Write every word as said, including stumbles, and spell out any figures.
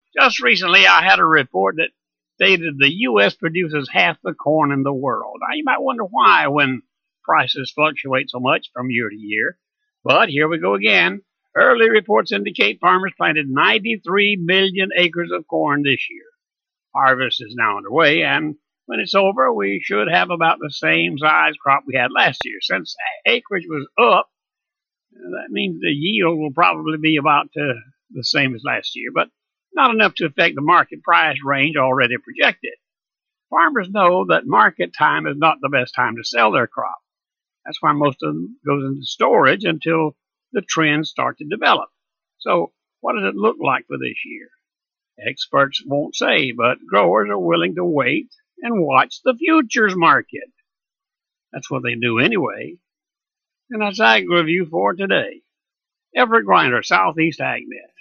Just recently, I had a report that stated the U S produces half the corn in the world. Now, you might wonder why when prices fluctuate so much from year to year. But here we go again. Early reports indicate farmers planted ninety-three million acres of corn this year. Harvest is now underway, and when it's over, we should have about the same size crop we had last year. Since acreage was up, that means the yield will probably be about uh, the same as last year, but not enough to affect the market price range already projected. Farmers know that market time is not the best time to sell their crop. That's why most of them goes into storage until the trends start to develop. So what does it look like for this year? Experts won't say, but growers are willing to wait and watch the futures market. That's what they do anyway. And that's Ag Review for today. Everett Griner, Southeast AgNet.